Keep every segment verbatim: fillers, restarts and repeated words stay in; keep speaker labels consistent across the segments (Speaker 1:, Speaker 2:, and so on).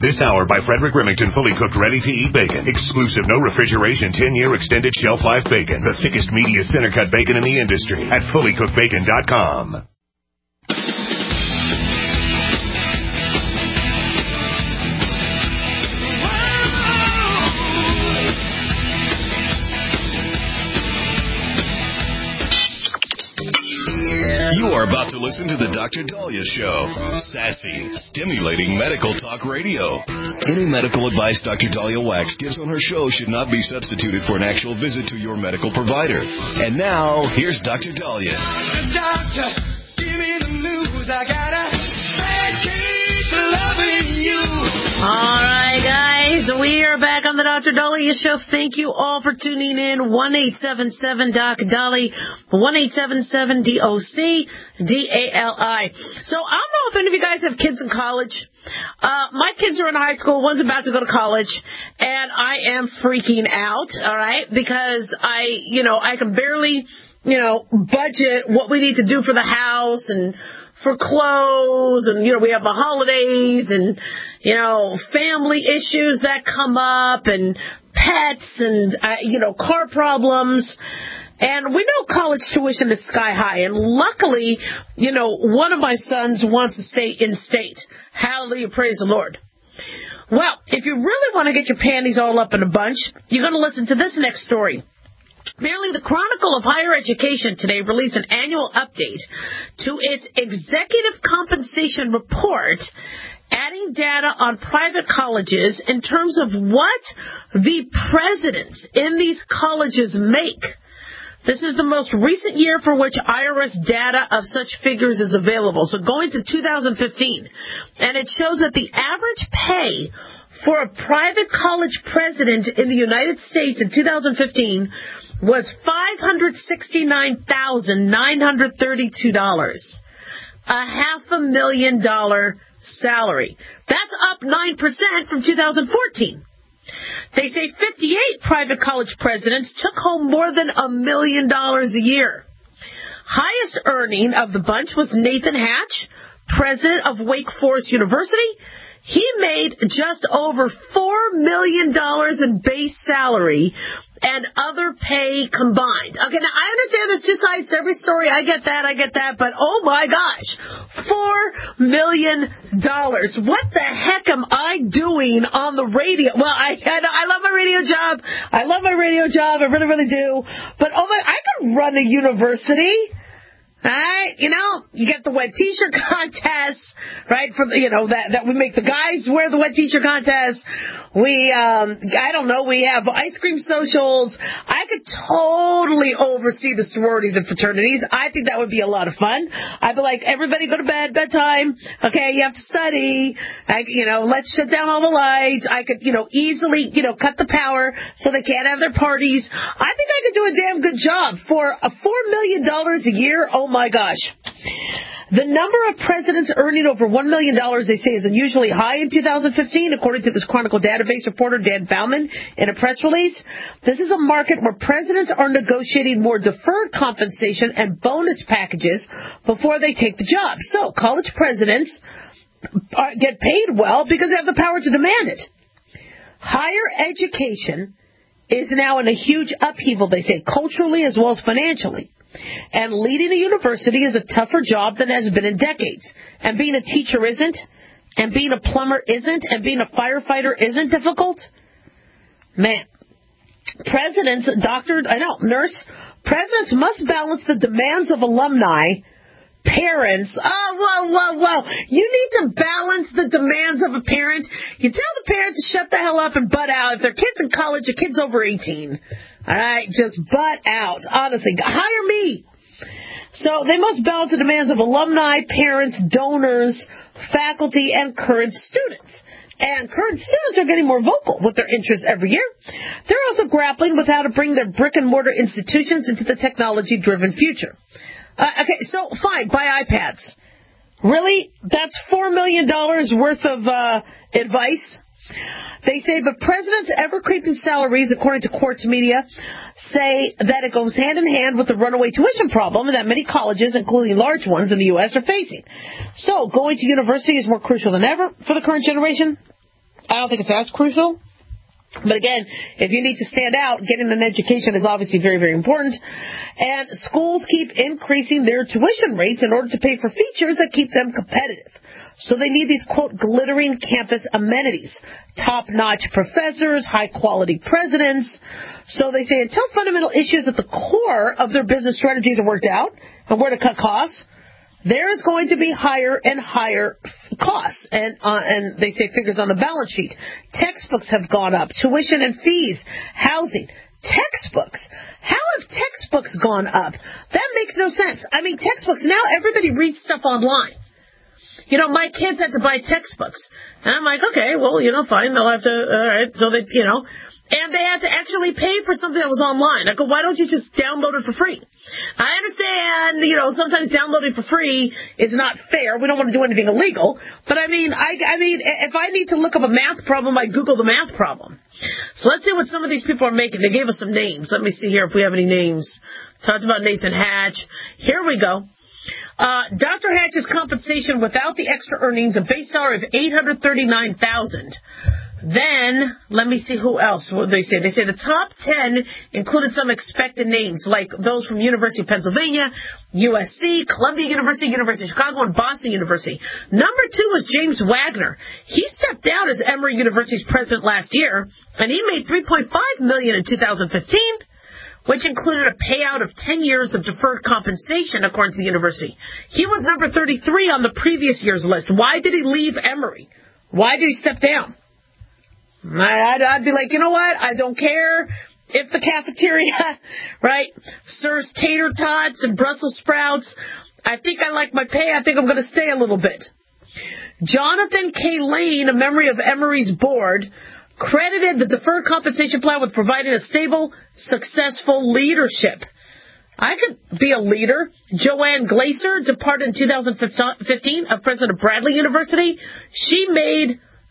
Speaker 1: This hour by Frederick Remington, fully cooked, ready-to-eat bacon. Exclusive, no refrigeration, ten-year extended shelf life bacon. The thickest, meatiest, center-cut bacon in the industry at fully cooked bacon dot com.
Speaker 2: You are about to listen to the Doctor Dahlia Show. Sassy, stimulating medical talk radio. Any medical advice Doctor Dahlia Wax gives on her show should not be substituted for an actual visit to your medical provider. And now, here's Doctor Dahlia.
Speaker 3: Doctor, give me the news. I got a bad case of loving you.
Speaker 4: All right, guys, we are back on the Doctor Dahlia Show. Thank you all for tuning in. one eight seven seven doc Dali, one eight seven seven D O C D A L I. So I don't know if any of you guys have kids in college. Uh, my kids are in high school. One's about to go to college, and I am freaking out, all right, because I, you know, I can barely, you know, budget what we need to do for the house and for clothes, and, you know, we have the holidays and, you know, family issues that come up and pets and, uh, you know, car problems. And we know college tuition is sky high. And luckily, you know, one of my sons wants to stay in state. Hallelujah, praise the Lord. Well, if you really want to get your panties all up in a bunch, you're going to listen to this next story. Merely the Chronicle of Higher Education today released an annual update to its executive compensation report, adding data on private colleges in terms of what the presidents in these colleges make. This is the most recent year for which I R S data of such figures is available. So going to two thousand fifteen, and it shows that the average pay for a private college president in the United States in two thousand fifteen was five hundred sixty-nine thousand nine hundred thirty-two dollars, a half a million dollar salary. That's up nine percent from two thousand fourteen. They say fifty-eight private college presidents took home more than a million dollars a year. Highest earning of the bunch was Nathan Hatch, president of Wake Forest University. He made just over four million dollars in base salary and other pay combined. Okay, now I understand there's two sides to every story. I get that, I get that. But, oh, my gosh, four million dollars. What the heck am I doing on the radio? Well, I I love my radio job. I love my radio job. I really, really do. But, oh, my, I could run a university. All right, you know, you get the wet t-shirt contest, right, for the, you know, that, that we make the guys wear the wet t-shirt contest. We, um, I don't know, we have ice cream socials. I could totally oversee the sororities and fraternities. I think that would be a lot of fun. I'd be like, everybody go to bed, bedtime. Okay, you have to study. I, you know, let's shut down all the lights. I could, you know, easily, you know, cut the power so they can't have their parties. I think I could do a damn good job for a four million dollars a year. Oh, my gosh. The number of presidents earning over one million dollars, they say, is unusually high in two thousand fifteen, according to this Chronicle database reporter Dan Bauman in a press release. This is a market where presidents are negotiating more deferred compensation and bonus packages before they take the job. So college presidents are, get paid well because they have the power to demand it. Higher education is now in a huge upheaval, they say, culturally as well as financially. And leading a university is a tougher job than has been in decades. And being a teacher isn't, and being a plumber isn't, and being a firefighter isn't difficult. Man, presidents, doctor, I know, nurse, presidents must balance the demands of alumni, parents. Oh, whoa, whoa, whoa. You need to balance the demands of a parent. You tell the parent to shut the hell up and butt out. If their kid's in college, your kid's over eighteen. All right, just butt out. Honestly, hire me. So they must balance the demands of alumni, parents, donors, faculty, and current students. And current students are getting more vocal with their interests every year. They're also grappling with how to bring their brick-and-mortar institutions into the technology-driven future. Uh, okay, so fine, buy iPads. Really? That's four million dollars worth of uh, advice? They say, but presidents' ever-creeping salaries, according to Quartz Media, say that it goes hand-in-hand with the runaway tuition problem that many colleges, including large ones in the U S, are facing. So, going to university is more crucial than ever for the current generation? I don't think it's as crucial. But again, if you need to stand out, getting an education is obviously very, very important. And schools keep increasing their tuition rates in order to pay for features that keep them competitive. So they need these, quote, glittering campus amenities, top-notch professors, high-quality presidents. So they say until fundamental issues at the core of their business strategies are worked out and where to cut costs, there is going to be higher and higher costs. And uh, and they say figures on the balance sheet. Textbooks have gone up. Tuition and fees. Housing. Textbooks. How have textbooks gone up? That makes no sense. I mean, textbooks, now everybody reads stuff online. You know, my kids had to buy textbooks. And I'm like, okay, well, you know, fine. They'll have to, all right. So they, you know, and they had to actually pay for something that was online. I go, why don't you just download it for free? I understand, you know, sometimes downloading for free is not fair. We don't want to do anything illegal. But I mean, I, I mean, if I need to look up a math problem, I Google the math problem. So let's see what some of these people are making. They gave us some names. Let me see here if we have any names. Talked about Nathan Hatch. Here we go. Uh, Doctor Hatch's compensation without the extra earnings, a base salary of eight hundred thirty-nine thousand dollars. Then, let me see who else. What they say? They say the top ten included some expected names, like those from University of Pennsylvania, U S C, Columbia University, University of Chicago, and Boston University. Number two was James Wagner. He stepped down as Emory University's president last year, and he made three point five million dollars in two thousand fifteen. Which included a payout of ten years of deferred compensation, according to the university. He was number thirty-three on the previous year's list. Why did he leave Emory? Why did he step down? I'd, I'd be like, you know what? I don't care if the cafeteria, right, serves tater tots and Brussels sprouts. I think I like my pay. I think I'm going to stay a little bit. Jonathan K. Lane, a member of Emory's board, credited the deferred compensation plan with providing a stable, successful leadership. I could be a leader. Joanne Glaser departed in two thousand fifteen, a president of Bradley University. She made,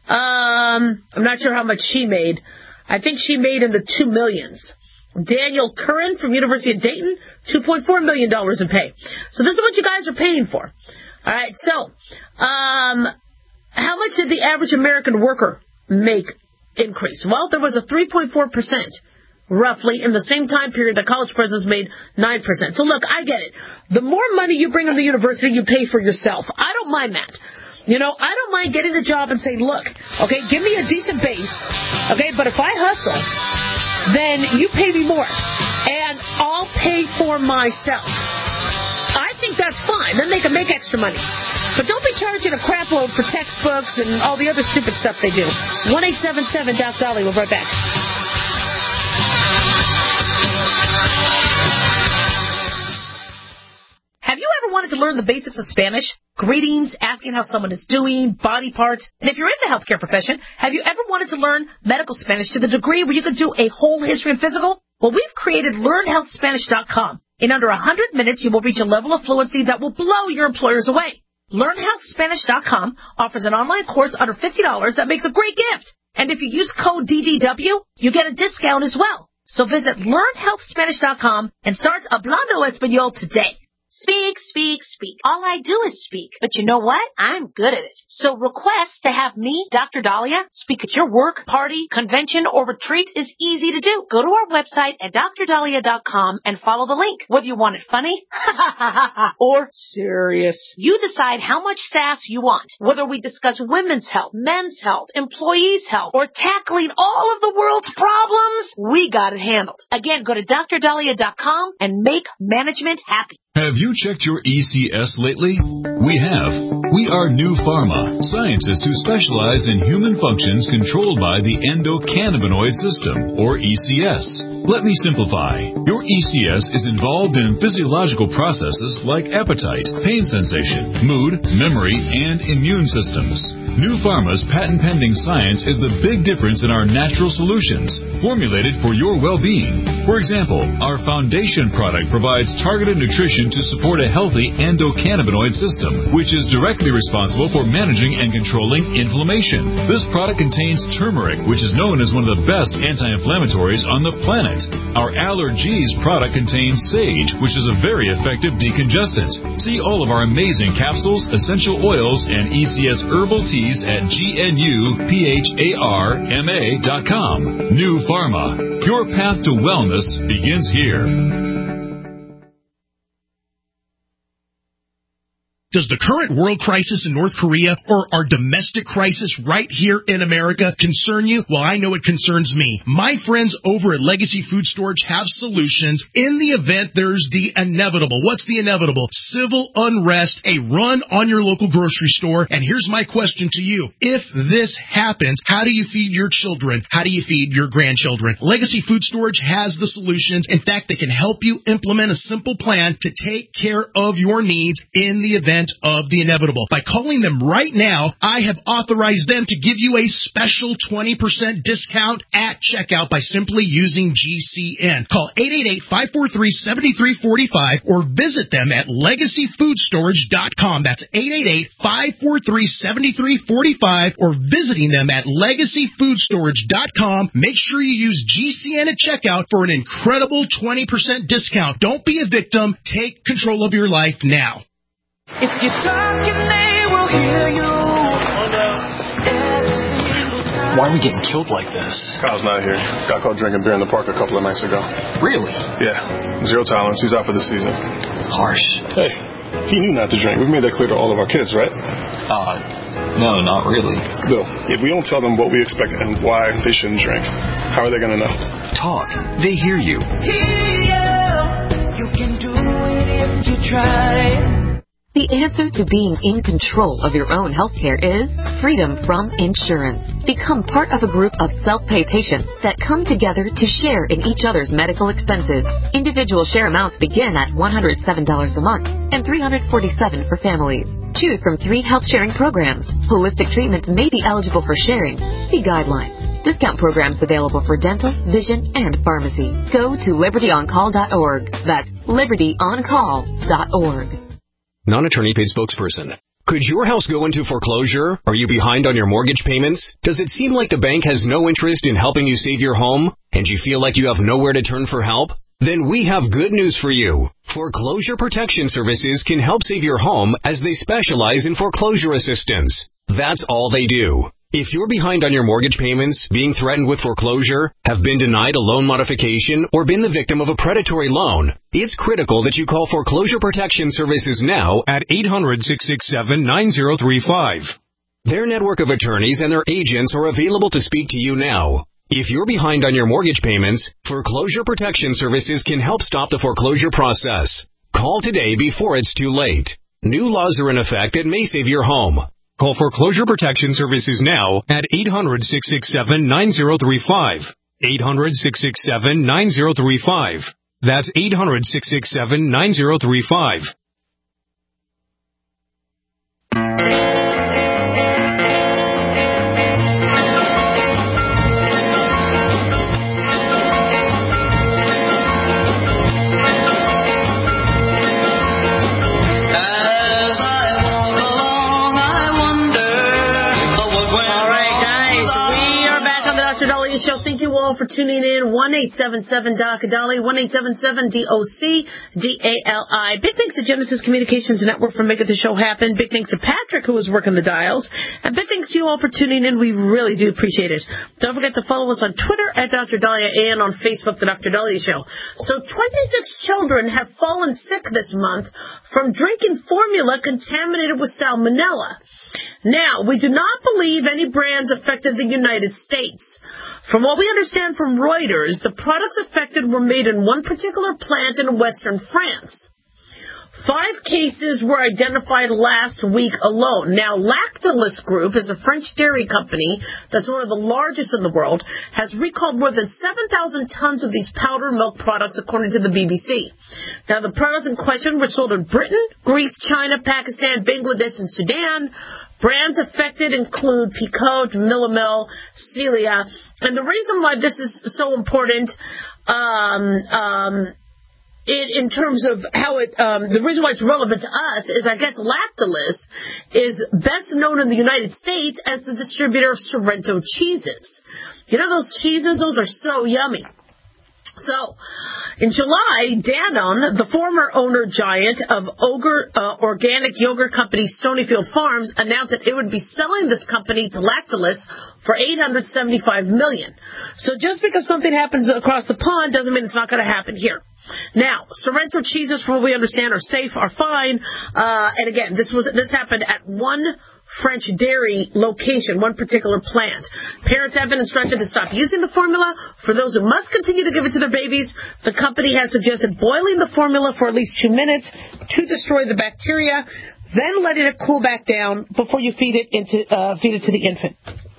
Speaker 4: um, I'm not sure how much she made. I think she made in the two millions. Daniel Curran from University of Dayton, two point four million dollars in pay. So this is what you guys are paying for. All right, so um, how much did the average American worker make increase? Well, there was a three point four percent roughly in the same time period that college presidents made nine percent. So look, I get it. The more money you bring in the university, you pay for yourself. I don't mind that. You know, I don't mind getting a job and saying, look, okay, give me a decent base, okay, but if I hustle, then you pay me more, and I'll pay for myself. I think that's fine. Then they can make extra money. But don't be charging a crap load for textbooks and all the other stupid stuff they do. one eight seven seven Doc Dolly. We'll be right back. Have you ever wanted to learn the basics of Spanish? Greetings, asking how someone is doing, body parts. And if you're in the healthcare profession, have you ever wanted to learn medical Spanish to the degree where you could do a whole history and physical? Well, we've created learn health spanish dot com. In under one hundred minutes, you will reach a level of fluency that will blow your employers away. learn health spanish dot com offers an online course under fifty dollars that makes a great gift. And if you use code D D W, you get a discount as well. So visit learn health spanish dot com and start Hablando Español today. Speak, speak, speak. All I do is speak. But you know what? I'm good at it. So request to have me, Doctor Dahlia, speak at your work, party, convention, or retreat is easy to do. Go to our website at dr dahlia dot com and follow the link. Whether you want it funny or serious, you decide how much sass you want. Whether we discuss women's health, men's health, employees' health, or tackling all of the world's problems, we got it handled. Again, go to dr dahlia dot com and make management happy.
Speaker 5: Have you checked your E C S lately? We have. We are New Pharma, scientists who specialize in human functions controlled by the endocannabinoid system, or E C S. Let me simplify. Your E C S is involved in physiological processes like appetite, pain sensation, mood, memory, and immune systems. New Pharma's patent-pending science is the big difference in our natural solutions, formulated for your well-being. For example, our foundation product provides targeted nutrition to support a healthy endocannabinoid system. Freedom, which is directly responsible for managing and controlling inflammation. This product contains turmeric, which is known as one of the best anti-inflammatories on the planet. Our Allergies product contains sage, which is a very effective decongestant. See all of our amazing capsules, essential oils, and E C S herbal teas at G N U P H A R M A dot com. New Pharma. Your path to wellness begins here.
Speaker 6: Does the current world crisis in North Korea or our domestic crisis right here in America concern you? Well, I know it concerns me. My friends over at Legacy Food Storage have solutions in the event there's the inevitable. What's the inevitable? Civil unrest, a run on your local grocery store. And here's my question to you. If this happens, how do you feed your children? How do you feed your grandchildren? Legacy Food Storage has the solutions. In fact, they can help you implement a simple plan to take care of your needs in the event of the inevitable. By calling them right now, I have authorized them to give you a special twenty percent discount at checkout by simply using G C N. Call eight eight eight, five four three, seven three four five or visit them at legacy food storage dot com. That's eight eight eight, five four three, seven three four five or visiting them at legacy food storage dot com. Make sure you use G C N at checkout for an incredible twenty percent discount. Don't be a victim. Take control of your life now.
Speaker 3: If you're talking, they will hear you.
Speaker 7: Why are we getting killed like this?
Speaker 8: Kyle's not here. Got caught drinking beer in the park a couple of nights ago.
Speaker 7: Really?
Speaker 8: Yeah. Zero tolerance. He's out for the season.
Speaker 7: Harsh.
Speaker 8: Hey, he knew not to drink. We've made that clear to all of our kids, right?
Speaker 7: Uh, no, not really.
Speaker 8: Bill, if we don't tell them what we expect and why they shouldn't drink, how are they going to know?
Speaker 7: Talk. They hear you.
Speaker 3: Here, you can do it if you try.
Speaker 9: The answer to being in control of your own healthcare is freedom from insurance. Become part of a group of self-pay patients that come together to share in each other's medical expenses. Individual share amounts begin at one hundred seven dollars a month and three hundred forty-seven dollars for families. Choose from three health sharing programs. Holistic treatments may be eligible for sharing. See guidelines. Discount programs available for dental, vision, and pharmacy. Go to liberty on call dot org. That's liberty on call dot org.
Speaker 10: Non-attorney paid spokesperson. Could your house go into foreclosure? Are you behind on your mortgage payments? Does it seem like the bank has no interest in helping you save your home? And you feel like you have nowhere to turn for help? Then we have good news for you. Foreclosure Protection Services can help save your home as they specialize in foreclosure assistance. That's all they do. If you're behind on your mortgage payments, being threatened with foreclosure, have been denied a loan modification, or been the victim of a predatory loan, it's critical that you call Foreclosure Protection Services now at eight hundred, six six seven, nine zero three five. Their network of attorneys and their agents are available to speak to you now. If you're behind on your mortgage payments, Foreclosure Protection Services can help stop the foreclosure process. Call today before it's too late. New laws are in effect that may save your home. Call Foreclosure Protection Services now at eight hundred, six six seven, nine zero three five. eight hundred, six six seven, nine zero three five. That's eight hundred, six six seven, nine zero three five.
Speaker 4: Show. Thank you all for tuning in. one eight seven seven D O C Dolly, one eight seven seven D O C D A L I. Big thanks to Genesis Communications Network for making the show happen. Big thanks to Patrick, who was working the dials. And big thanks to you all for tuning in. We really do appreciate it. Don't forget to follow us on Twitter at Doctor Dahlia and on Facebook, The Doctor Dahlia Show. So twenty-six children have fallen sick this month from drinking formula contaminated with salmonella. Now, we do not believe any brands affected the United States. From what we understand from Reuters, the products affected were made in one particular plant in western France. Five cases were identified last week alone. Now, Lactalis Group is a French dairy company that's one of the largest in the world, has recalled more than seven thousand tons of these powdered milk products, according to the B B C. Now, the products in question were sold in Britain, Greece, China, Pakistan, Bangladesh, and Sudan. Brands affected include Picot, Millimel, Celia. And the reason why this is so important, um, um, in, in terms of how it, um, the reason why it's relevant to us is, I guess, Lactalis is best known in the United States as the distributor of Sorrento cheeses. You know those cheeses? Those are so yummy. So, in July, Danone, the former owner giant of Ogre, uh, organic yogurt company Stonyfield Farms, announced that it would be selling this company to Lactalis for eight hundred seventy-five million dollars. So just because something happens across the pond doesn't mean it's not going to happen here. Now, Sorrento cheeses, from what we understand, are safe, are fine. Uh, and again, this was this happened at one French dairy location, one particular plant. Parents have been instructed to stop using the formula. For those who must continue to give it to their babies, the company has suggested boiling the formula for at least two minutes to destroy the bacteria, then letting it cool back down before you feed it into uh, feed it to the infant.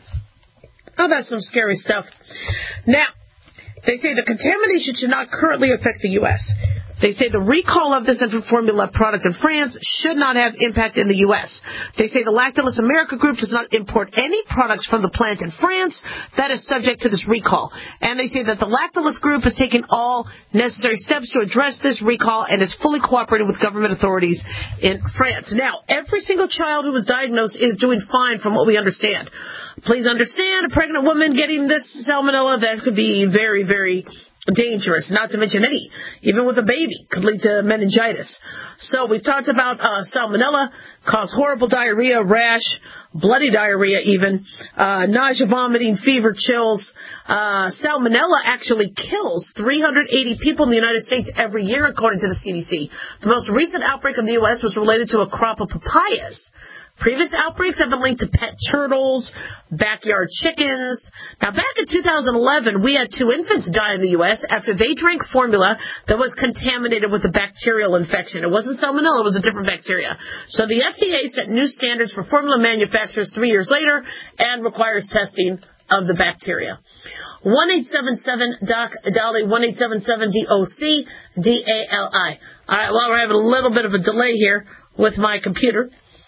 Speaker 4: Oh, that's some scary stuff. Now, they say the contamination should not currently affect the U S They say the recall of this infant formula product in France should not have impact in the U S They say the Lactalis America Group does not import any products from the plant in France that is subject to this recall. And they say that the Lactalis Group has taken all necessary steps to address this recall and is fully cooperating with government authorities in France. Now, every single child who was diagnosed is doing fine from what we understand. Please understand, a pregnant woman getting this salmonella, that could be very, very dangerous, not to mention any, even with a baby, could lead to meningitis. So we've talked about uh, salmonella, cause horrible diarrhea, rash, bloody diarrhea even, uh, nausea, vomiting, fever, chills. Uh, salmonella actually kills three hundred eighty people in the United States every year, according to the C D C. The most recent outbreak in the U S was related to a crop of papayas. Previous outbreaks have been linked to pet turtles, backyard chickens. Now, back in two thousand eleven, we had two infants die in the U S after they drank formula that was contaminated with a bacterial infection. It wasn't salmonella, it was a different bacteria. So the F D A set new standards for formula manufacturers three years later and requires testing of the bacteria. one eight seven seven D O C D A L I, one eight seven seven D O C D A L I. All right, well, we're having a little bit of a delay here with my computer.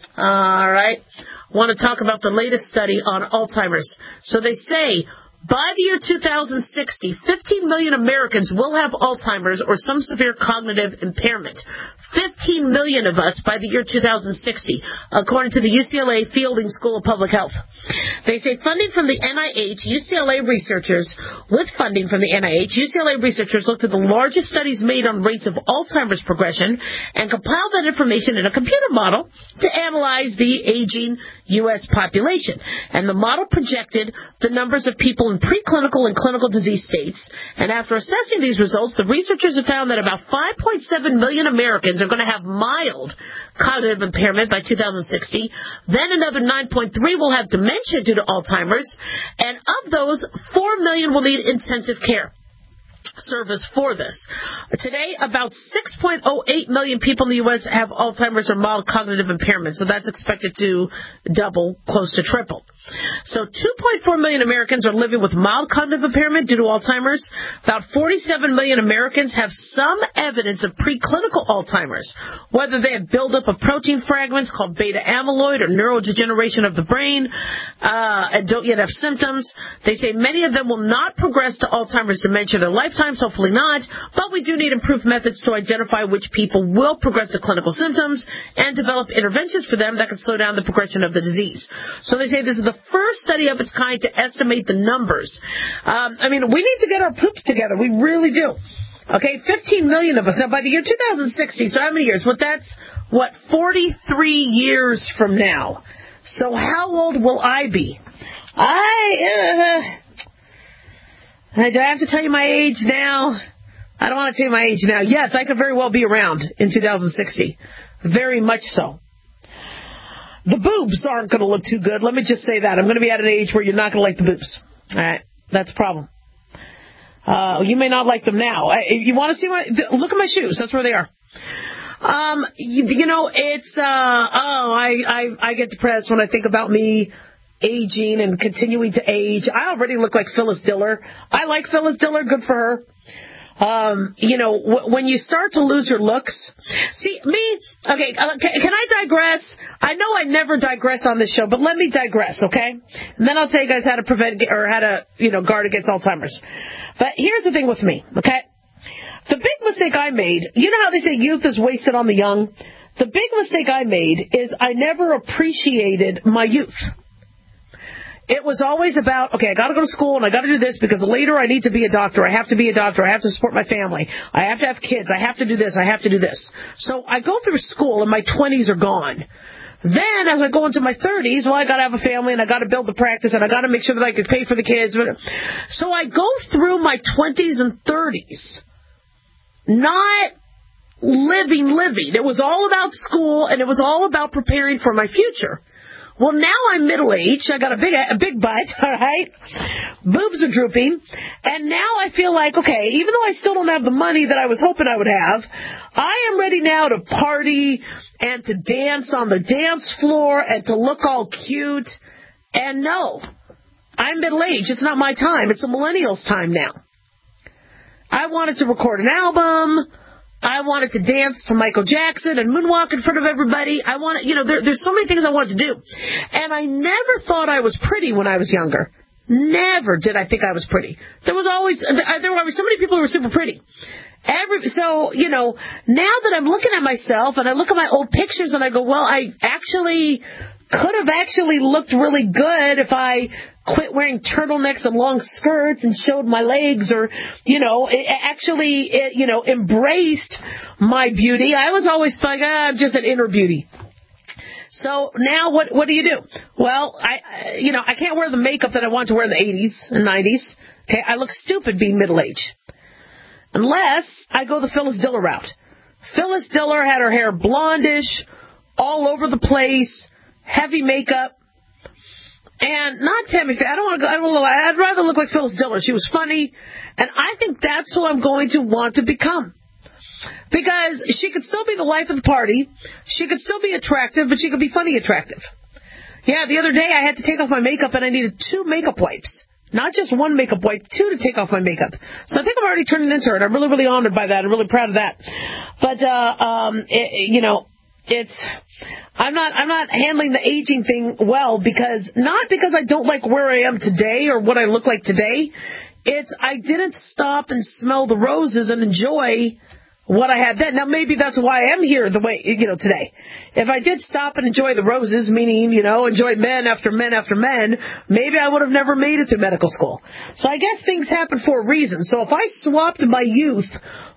Speaker 4: All right. Want to talk about the latest study on Alzheimer's. So they say by the year two thousand sixty, fifteen million Americans will have Alzheimer's or some severe cognitive impairment. fifteen million of us by the year two thousand sixty, according to the U C L A Fielding School of Public Health. They say funding from the N I H, U C L A researchers, with funding from the N I H, U C L A researchers looked at the largest studies made on rates of Alzheimer's progression and compiled that information in a computer model to analyze the aging U S population. And the model projected the numbers of people in preclinical and clinical disease states. And after assessing these results, the researchers have found that about five point seven million Americans are going to have mild cognitive impairment by two thousand sixty. Then another nine point three will have dementia due to Alzheimer's. And of those, four million will need intensive care service for this. Today, about six point oh eight million people in the U S have Alzheimer's or mild cognitive impairment, so that's expected to double, close to triple. So two point four million Americans are living with mild cognitive impairment due to Alzheimer's. About forty-seven million Americans have some evidence of preclinical Alzheimer's, whether they have buildup of protein fragments called beta amyloid or neurodegeneration of the brain, uh, and don't yet have symptoms. They say many of them will not progress to Alzheimer's dementia in their lifetimes, hopefully not, but we do need improved methods to identify which people will progress to clinical symptoms and develop interventions for them that can slow down the progression of the disease. So they say this is the first study of its kind to estimate the numbers. Um, I mean, we need to get our poops together. We really do. Okay, fifteen million of us. Now, by the year two thousand sixty, so how many years? Well, that's, what, forty-three years from now. So how old will I be? I, uh, do I have to tell you my age now? I don't want to tell you my age now. Yes, I could very well be around in two thousand sixty. Very much so. The boobs aren't going to look too good. Let me just say that. I'm going to be at an age where you're not going to like the boobs. All right. That's a problem. Uh, you may not like them now. I, you want to see my... Look at my shoes. That's where they are. Um, you, you know, it's... Uh, oh, I, I, I get depressed when I think about me aging and continuing to age. I already look like Phyllis Diller. I like Phyllis Diller. Good for her. Um, you know, w- when you start to lose your looks, see, me, okay, uh, can, can I digress? I know I never digress on this show, but let me digress, okay? And then I'll tell you guys how to prevent, or how to, you know, guard against Alzheimer's. But here's the thing with me, okay? The big mistake I made, you know how they say youth is wasted on the young? The big mistake I made is I never appreciated my youth. It was always about, okay, I got to go to school and I got to do this because later I need to be a doctor. I have to be a doctor. I have to support my family. I have to have kids. I have to do this. I have to do this. So I go through school and my twenties are gone. Then as I go into my thirties, well, I got to have a family and I got to build the practice and I got to make sure that I could pay for the kids. So I go through my twenties and thirties not living, living. It was all about school and it was all about preparing for my future. Well, now I'm middle-aged. I got a big, a big butt, all right? Boobs are drooping. And now I feel like, okay, even though I still don't have the money that I was hoping I would have, I am ready now to party and to dance on the dance floor and to look all cute. And no, I'm middle-aged. It's not my time. It's the millennials' time now. I wanted to record an album. I wanted to dance to Michael Jackson and moonwalk in front of everybody. I wanted, you know, there, there's so many things I wanted to do. And I never thought I was pretty when I was younger. Never did I think I was pretty. There was always, there were always so many people who were super pretty. Every, so, you know, now that I'm looking at myself and I look at my old pictures and I go, well, I actually could have actually looked really good if I quit wearing turtlenecks and long skirts and showed my legs, or, you know, it actually, it, you know, embraced my beauty. I was always like, ah, I'm just an inner beauty. So now what, what do you do? Well, I, you know, I can't wear the makeup that I wanted to wear in the eighties and nineties. Okay. I look stupid being middle-aged. Unless I go the Phyllis Diller route. Phyllis Diller had her hair blondish, all over the place, heavy makeup. And not Tammy Faye. I don't want to go. I don't want to. I'd rather look like Phyllis Diller. She was funny, and I think that's who I'm going to want to become, because she could still be the life of the party. She could still be attractive, but she could be funny attractive. Yeah, the other day I had to take off my makeup, and I needed two makeup wipes, not just one makeup wipe, two to take off my makeup. So I think I'm already turning into her, and I'm really, really honored by that. I'm really proud of that. But uh, um, it, you know. It's, I'm not, I'm not handling the aging thing well, because, not because I don't like where I am today or what I look like today. It's, I didn't stop and smell the roses and enjoy what I had then. Now, maybe that's why I am here the way, you know, today. If I did stop and enjoy the roses, meaning, you know, enjoy men after men after men, maybe I would have never made it to medical school. So I guess things happen for a reason. So if I swapped my youth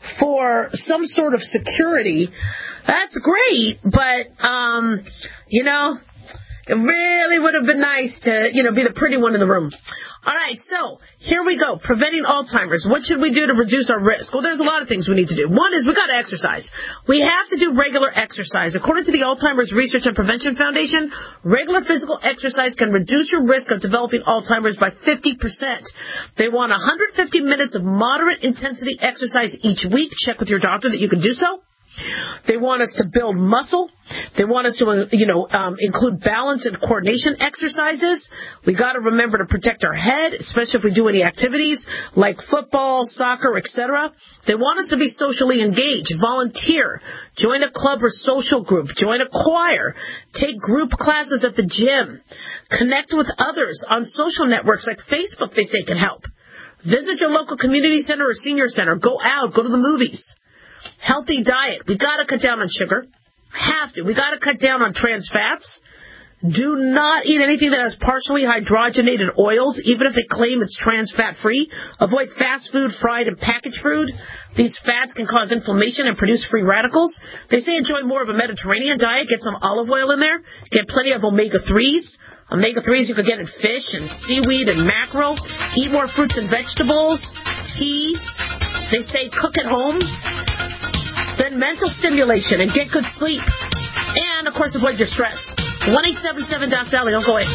Speaker 4: for some sort of security, that's great, but, um, you know, it really would have been nice to, you know, be the pretty one in the room. All right, so here we go. Preventing Alzheimer's. What should we do to reduce our risk? Well, there's a lot of things we need to do. One is we got to exercise. We have to do regular exercise. According to the Alzheimer's Research and Prevention Foundation, regular physical exercise can reduce your risk of developing Alzheimer's by fifty percent. They want one hundred fifty minutes of moderate intensity exercise each week. Check with your doctor that you can do so. They want us to build muscle. They want us to, you know, um, include balance and coordination exercises. We got to remember to protect our head, especially if we do any activities like football, soccer, et cetera. They want us to be socially engaged, volunteer, join a club or social group, join a choir, take group classes at the gym, connect with others on social networks like Facebook. They say can help. Visit your local community center or senior center. Go out. Go to the movies. Healthy diet. We got to cut down on sugar. Have to. We got to cut down on trans fats. Do not eat anything that has partially hydrogenated oils, even if they claim it's trans fat free. Avoid fast food, fried, and packaged food. These fats can cause inflammation and produce free radicals. They say enjoy more of a Mediterranean diet. Get some olive oil in there. Get plenty of omega threes. Omega threes you could get in fish and seaweed and mackerel. Eat more fruits and vegetables. Tea. They say cook at home. Then mental stimulation and get good sleep. And, of course, avoid your stress. one eight seven seven Doc Dolly. Don't go away.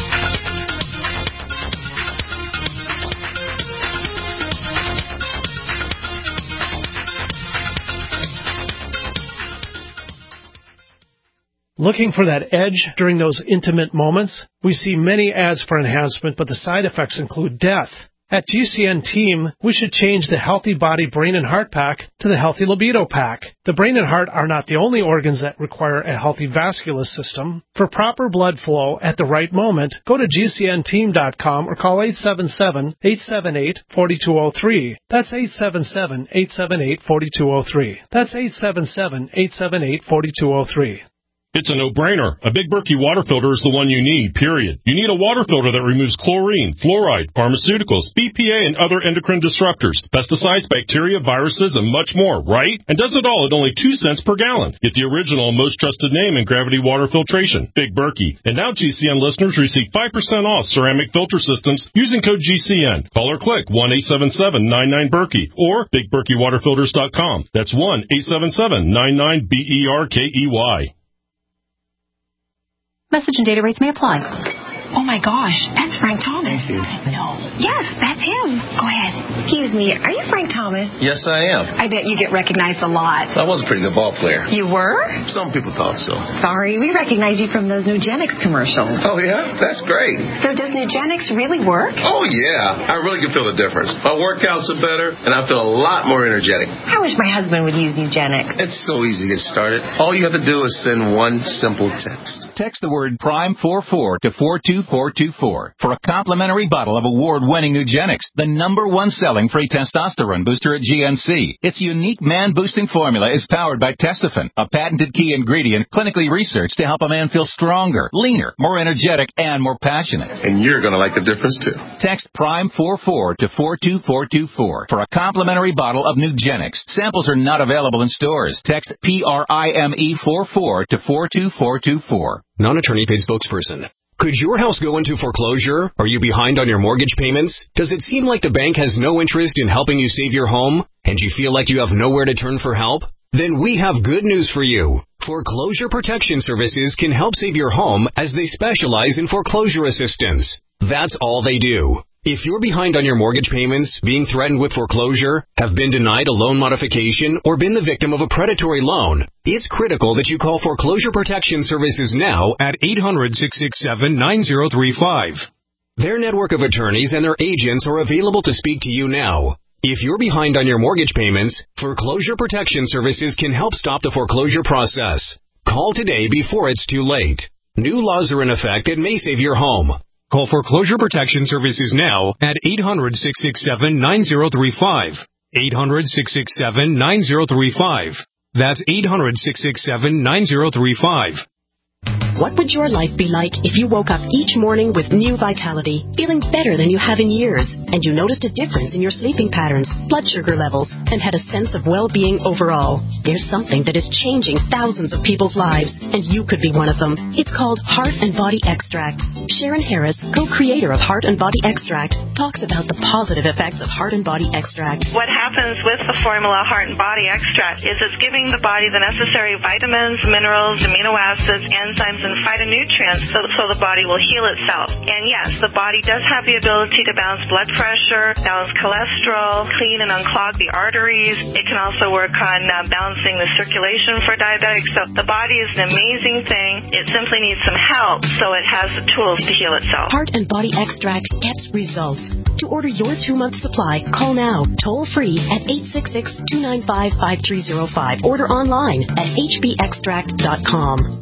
Speaker 11: Looking for that edge during those intimate moments? We see many ads for enhancement, but the side effects include death. At G C N Team, we should change the Healthy Body, Brain, and Heart Pack to the Healthy Libido Pack. The brain and heart are not the only organs that require a healthy vascular system. For proper blood flow at the right moment, go to G C N team dot com or call eight seven seven, eight seven eight, four two zero three. That's eight seven seven, eight seven eight, four two zero three. That's eight seven seven, eight seven eight, four two zero three.
Speaker 12: It's a no-brainer. A Big Berkey water filter is the one you need, period. You need a water filter that removes chlorine, fluoride, pharmaceuticals, B P A, and other endocrine disruptors, pesticides, bacteria, viruses, and much more, right? And does it all at only two cents per gallon. Get the original and most trusted name in gravity water filtration, Big Berkey. And now G C N listeners receive five percent off ceramic filter systems using code G C N. Call or click one eight seven seven, nine nine, Berkey or big berkey water filters dot com. That's one eight seven seven, nine nine, B E R K E Y.
Speaker 13: Message and data rates may apply. Oh, my gosh, that's Frank Thomas. No. Yes, that's him. Go ahead. Excuse me, are you Frank Thomas?
Speaker 14: Yes, I am.
Speaker 13: I bet you get recognized a lot.
Speaker 14: I was a pretty good ball player.
Speaker 13: You were?
Speaker 14: Some people thought so.
Speaker 13: Sorry, we recognize you from those Nugenics commercials.
Speaker 14: Oh, yeah? That's great.
Speaker 13: So does Nugenics really work?
Speaker 14: Oh, yeah. I really can feel the difference. My workouts are better, and I feel a lot more energetic.
Speaker 13: I wish my husband would use Nugenics.
Speaker 14: It's so easy to get started. All you have to do is send one simple text.
Speaker 15: Text the word Prime forty-four to four two four two four for a complimentary bottle of award-winning Nugenics, the number one selling free testosterone booster at G N C. Its unique man-boosting formula is powered by Testofen, a patented key ingredient clinically researched to help a man feel stronger, leaner, more energetic, and more passionate.
Speaker 14: And you're going to like the difference, too.
Speaker 15: Text Prime forty-four to four two four two four for a complimentary bottle of Nugenics. Samples are not available in stores. Text P R I M E forty-four to four two four two four.
Speaker 10: Non-attorney paid spokesperson. Could your house go into foreclosure? Are you behind on your mortgage payments? Does it seem like the bank has no interest in helping you save your home, and you feel like you have nowhere to turn for help? Then we have good news for you. Foreclosure Protection Services can help save your home as they specialize in foreclosure assistance. That's all they do. If you're behind on your mortgage payments, being threatened with foreclosure, have been denied a loan modification, or been the victim of a predatory loan, it's critical that you call Foreclosure Protection Services now at eight hundred, six six seven, nine zero three five. Their network of attorneys and their agents are available to speak to you now. If you're behind on your mortgage payments, Foreclosure Protection Services can help stop the foreclosure process. Call today before it's too late. New laws are in effect that may save your home. Call Foreclosure Protection Services now at eight hundred, six six seven, nine zero three five. eight hundred, six six seven, nine zero three five. That's eight hundred, six six seven, nine zero three five.
Speaker 16: What would your life be like if you woke up each morning with new vitality, feeling better than you have in years, and you noticed a difference in your sleeping patterns, blood sugar levels, and had a sense of well-being overall? There's something that is changing thousands of people's lives, and you could be one of them. It's called Heart and Body Extract. Sharon Harris, co-creator of Heart and Body Extract, talks about the positive effects of Heart and Body Extract.
Speaker 17: What happens with the formula Heart and Body Extract is it's giving the body the necessary vitamins, minerals, amino acids, enzymes, and phytonutrients so, so the body will heal itself. And yes, the body does have the ability to balance blood pressure, balance cholesterol, clean and unclog the arteries. It can also work on uh, balancing the circulation for diabetics. So the body is an amazing thing. It simply needs some help so it has the tools to heal itself.
Speaker 16: Heart and Body Extract gets results. To order your two-month supply, call now, toll-free at eight six six, two nine five, five three zero five. Order online at h b extract dot com.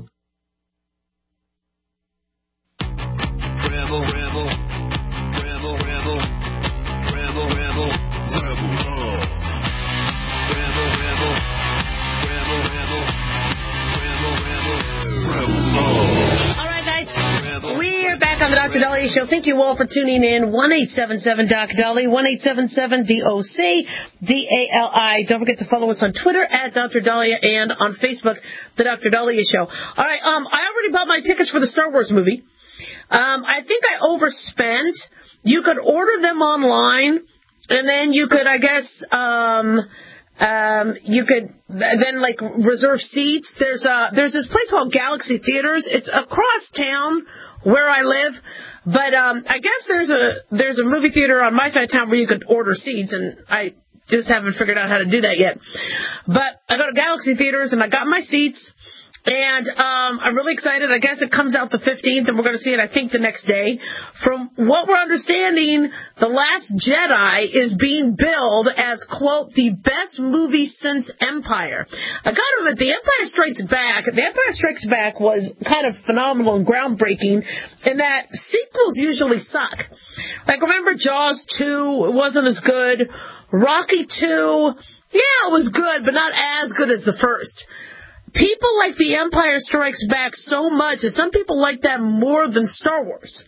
Speaker 3: Rebel, rebel, rebel, rebel, rebel, rebel, rebel love. Rebel, rebel, rebel, rebel, rebel, rebel, rebel love.
Speaker 4: All right, guys. We are back on the Doctor Dahlia Show. Thank you all for tuning in. one eight seven seven Doc Dolly, one eight seven seven D O C D A L I. Don't forget to follow us on Twitter at Doctor Dahlia and on Facebook, the Doctor Dahlia Show. All right, um, I already bought my tickets for the Star Wars movie. Um, I think I overspent. You could order them online, and then you could, I guess, um, um, you could then like reserve seats. There's a there's this place called Galaxy Theaters. It's across town where I live, but um, I guess there's a there's a movie theater on my side of town where you could order seats, and I just haven't figured out how to do that yet. But I go to Galaxy Theaters, and I got my seats. And um, I'm really excited. I guess it comes out the fifteenth, and we're going to see it, I think, the next day. From what we're understanding, The Last Jedi is being billed as, quote, the best movie since Empire. I got to admit, The Empire Strikes Back, The Empire Strikes Back was kind of phenomenal and groundbreaking in that sequels usually suck. Like, remember Jaws two? It wasn't as good. Rocky two, yeah, it was good, but not as good as the first. People like The Empire Strikes Back so much, and some people like that more than Star Wars.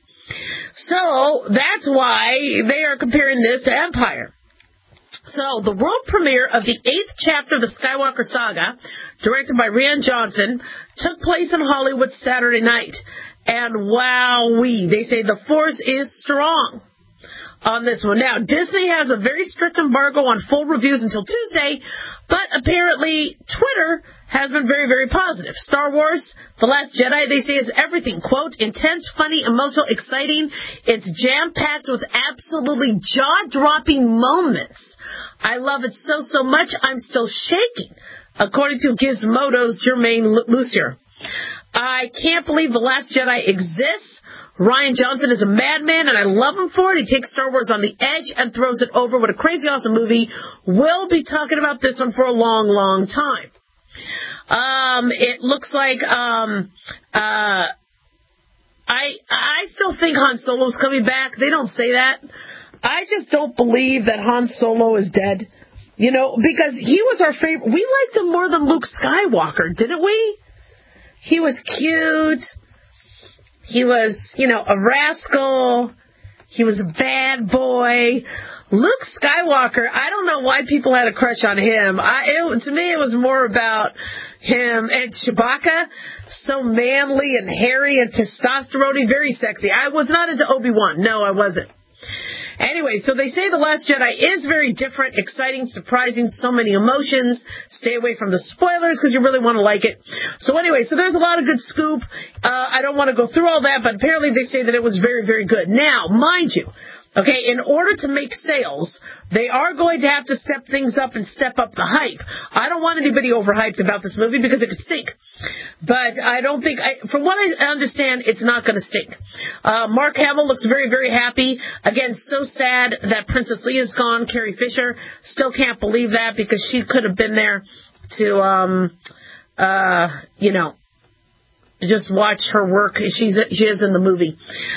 Speaker 4: So that's why they are comparing this to Empire. So the world premiere of the eighth chapter of the Skywalker Saga, directed by Rian Johnson, took place in Hollywood Saturday night. And wowee, they say the Force is strong on this one. Now, Disney has a very strict embargo on full reviews until Tuesday, but apparently Twitter has been very, very positive. Star Wars, The Last Jedi, they say, is everything. Quote, intense, funny, emotional, exciting. It's jam-packed with absolutely jaw-dropping moments. I love it so, so much, I'm still shaking, according to Gizmodo's Jermaine Lucier. I can't believe The Last Jedi exists. Rian Johnson is a madman, and I love him for it. He takes Star Wars on the edge and throws it over. What a crazy, awesome movie. We'll be talking about this one for a long, long time. Um, it looks like um, uh, I I still think Han Solo's coming back. They don't say that. I just don't believe that Han Solo is dead. You know, because he was our favorite. We liked him more than Luke Skywalker, didn't we? He was cute. He was, you know, a rascal. He was a bad boy. Luke Skywalker, I don't know why people had a crush on him. I, it, to me, it was more about him. And Chewbacca, so manly and hairy and testosterone-y, very sexy. I was not into Obi-Wan. No, I wasn't. Anyway, so they say The Last Jedi is very different, exciting, surprising, so many emotions. Stay away from the spoilers because you really want to like it. So anyway, so there's a lot of good scoop. Uh, I don't want to go through all that, but apparently they say that it was very, very good. Now, mind you, okay, in order to make sales, they are going to have to step things up and step up the hype. I don't want anybody overhyped about this movie because it could stink. But I don't think, I, from what I understand, it's not going to stink. Uh, Mark Hamill looks very, very happy. Again, so sad that Princess Leia's gone. Carrie Fisher, still can't believe that because she could have been there to, um, uh, you know, just watch her work. She's she is in the movie.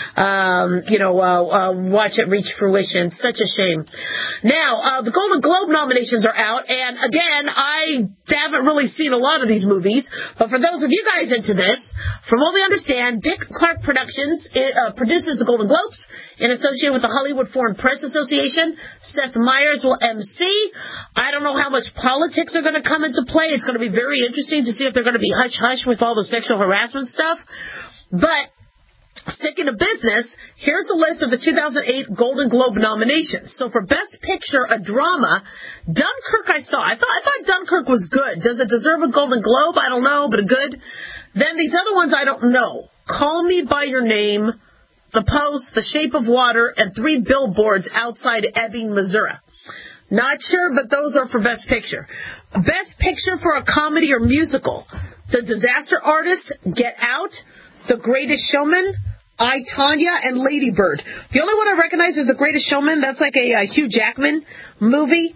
Speaker 4: Um, you know, uh, uh, watch it reach fruition. Such a shame. Now, uh, the Golden Globe nominations are out, and again, I haven't really seen a lot of these movies, but for those of you guys into this, from what we understand, Dick Clark Productions uh, produces the Golden Globes in association with the Hollywood Foreign Press Association. Seth Meyers will M C. I don't know how much politics are going to come into play. It's going to be very interesting to see if they're going to be hush-hush with all the sexual harassment stuff. But sticking to business, here's a list of the two thousand eight Golden Globe nominations. So for Best Picture, a drama, Dunkirk I saw. I thought I thought Dunkirk was good. Does it deserve a Golden Globe? I don't know, but good. Then these other ones I don't know. Call Me by Your Name, The Post, The Shape of Water, and Three Billboards Outside Ebbing, Missouri. Not sure, but those are for Best Picture. Best Picture for a comedy or musical. The Disaster Artist, Get Out, The Greatest Showman, I, Tonya, and Lady Bird. The only one I recognize is The Greatest Showman. That's like a, a Hugh Jackman movie.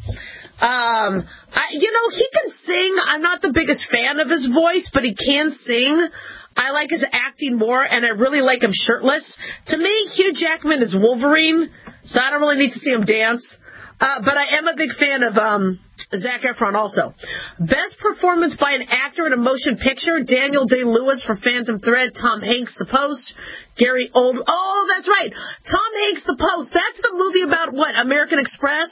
Speaker 4: Um, I, you know, he can sing. I'm not the biggest fan of his voice, but he can sing. I like his acting more, and I really like him shirtless. To me, Hugh Jackman is Wolverine, so I don't really need to see him dance. Uh, but I am a big fan of um, Zac Efron also. Best performance by an actor in a motion picture, Daniel Day-Lewis for Phantom Thread, Tom Hanks, The Post, Gary Old... Oh, that's right. Tom Hanks, The Post. That's the movie about, what, American Express?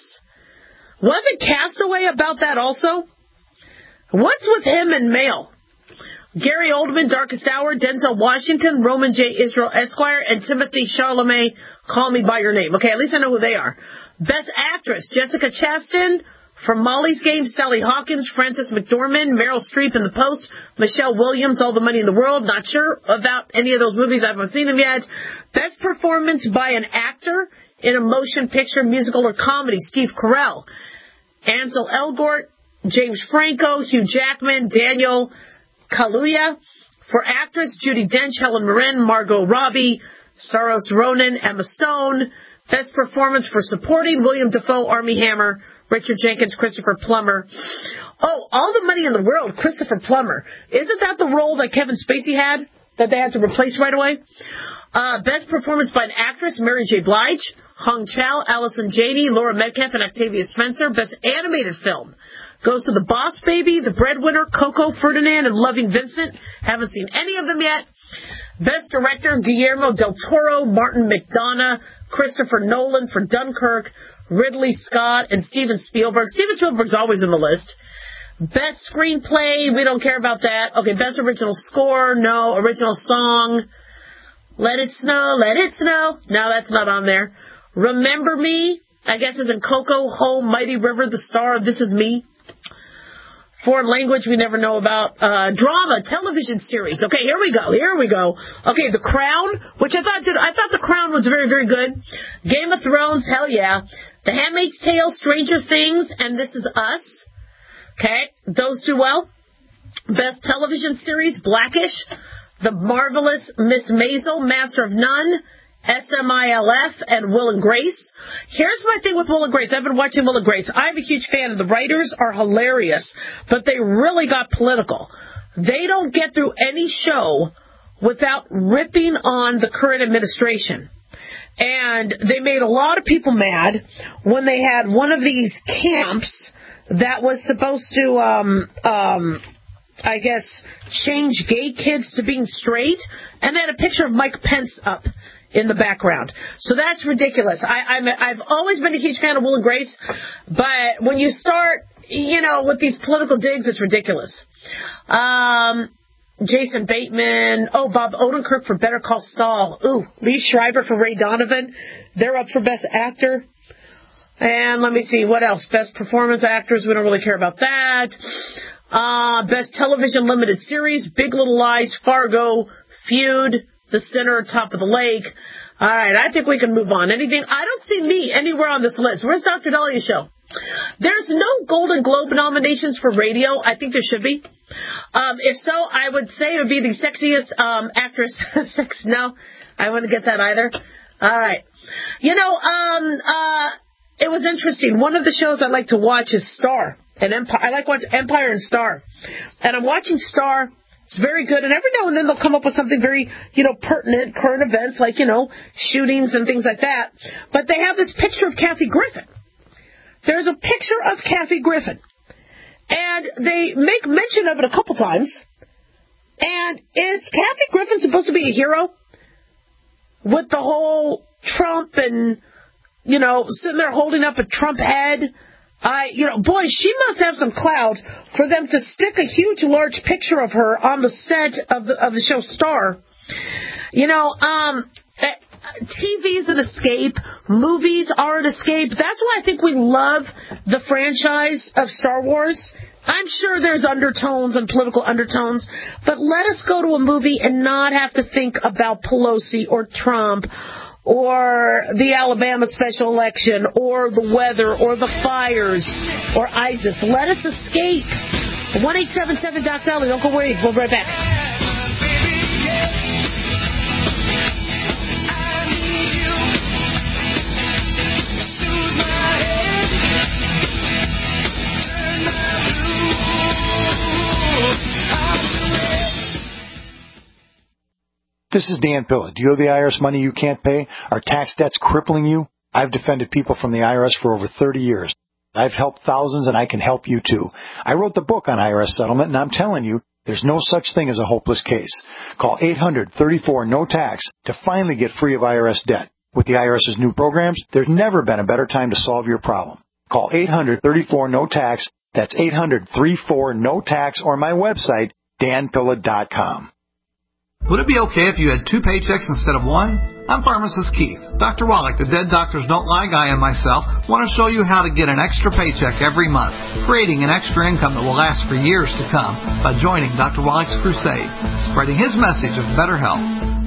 Speaker 4: Wasn't Castaway about that also? What's with him and Mail? Gary Oldman, Darkest Hour, Denzel Washington, Roman J. Israel Esquire, and Timothy Chalamet, Call Me By Your Name. Okay, at least I know who they are. Best Actress, Jessica Chastain, from Molly's Game, Sally Hawkins, Frances McDormand, Meryl Streep in The Post, Michelle Williams, All the Money in the World. Not sure about any of those movies. I haven't seen them yet. Best Performance by an Actor in a Motion Picture, Musical, or Comedy, Steve Carell. Ansel Elgort, James Franco, Hugh Jackman, Daniel Kaluuya. For actress, Judi Dench, Helen Mirren, Margot Robbie, Saoirse Ronan, Emma Stone. Best performance for supporting, William Dafoe, Armie Hammer, Richard Jenkins, Christopher Plummer. Oh, All the Money in the World, Christopher Plummer. Isn't that the role that Kevin Spacey had that they had to replace right away? Uh, best performance by an actress, Mary J. Blige, Hong Chow, Allison Janney, Laura Metcalf, and Octavia Spencer. Best animated film goes to The Boss Baby, The Breadwinner, Coco, Ferdinand, and Loving Vincent. Haven't seen any of them yet. Best director, Guillermo del Toro, Martin McDonagh, Christopher Nolan for Dunkirk, Ridley Scott, and Steven Spielberg. Steven Spielberg's always in the list. Best screenplay, we don't care about that. Okay, best original score, no. Original song, Let It Snow, Let It Snow. No, that's not on there. Remember Me, I guess is in Coco, Home, Mighty River, the star of This Is Me. Foreign language we never know about. Uh, drama, television series. Okay, here we go. Here we go. Okay, The Crown, which I thought did, I thought The Crown was very, very good. Game of Thrones, hell yeah. The Handmaid's Tale, Stranger Things, and This Is Us. Okay, those do well. Best television series, Blackish. The Marvelous Miss Maisel, Master of None, S M I L F, and Will and Grace. Here's my thing with Will and Grace. I've been watching Will and Grace. I'm a huge fan. The writers are hilarious, but they really got political. They don't get through any show without ripping on the current administration. And they made a lot of people mad when they had one of these camps that was supposed to, um, um, I guess, change gay kids to being straight, and they had a picture of Mike Pence up in the background. So that's ridiculous. I, I'm, I've always been a huge fan of Will and Grace, but when you start, you know, with these political digs, it's ridiculous. Um, Jason Bateman. Oh, Bob Odenkirk for Better Call Saul. Ooh, Lee Schreiber for Ray Donovan. They're up for Best Actor. And let me see, what else? Best Performance Actors, we don't really care about that. Uh, Best Television Limited Series, Big Little Lies, Fargo, Feud, The Sinner, Top of the Lake. All right, I think we can move on. Anything? I don't see me anywhere on this list. Where's Doctor Dahlia's show? There's no Golden Globe nominations for radio. I think there should be. Um, if so, I would say it would be the sexiest um, actress. Sex? No, I wouldn't get that either. All right. You know, um, uh, it was interesting. One of the shows I like to watch is Star and Empire. I like watch Empire and Star, and I'm watching Star. It's very good, and every now and then they'll come up with something very, you know, pertinent, current events, like, you know, shootings and things like that. But they have this picture of Kathy Griffin. There's a picture of Kathy Griffin, and they make mention of it a couple times. And is Kathy Griffin supposed to be a hero with the whole Trump and, you know, sitting there holding up a Trump head? I, you know, boy, she must have some clout for them to stick a huge, large picture of her on the set of the of the show Star. You know, um, T V's an escape. Movies are an escape. That's why I think we love the franchise of Star Wars. I'm sure there's undertones and political undertones, but let us go to a movie and not have to think about Pelosi or Trump or the Alabama special election, or the weather, or the fires, or ISIS. Let us escape. one eight seven seven Doc Dolly. Don't go away. We'll be right back.
Speaker 18: This is Dan Pilla. Do you owe the I R S money you can't pay? Are tax debts crippling you? I've defended people from the I R S for over thirty years. I've helped thousands, and I can help you too. I wrote the book on I R S settlement, and I'm telling you, there's no such thing as a hopeless case. Call eight hundred thirty-four no tax to finally get free of I R S debt. With the IRS's new programs, there's never been a better time to solve your problem. Call eight hundred thirty-four no tax. That's eight hundred thirty-four no tax, or my website, dan pilla dot com.
Speaker 19: Would it be okay if you had two paychecks instead of one? I'm pharmacist Keith. Doctor Wallach, the Dead Doctors Don't Lie guy, and myself want to show you how to get an extra paycheck every month, creating an extra income that will last for years to come by joining Doctor Wallach's crusade, spreading his message of better health.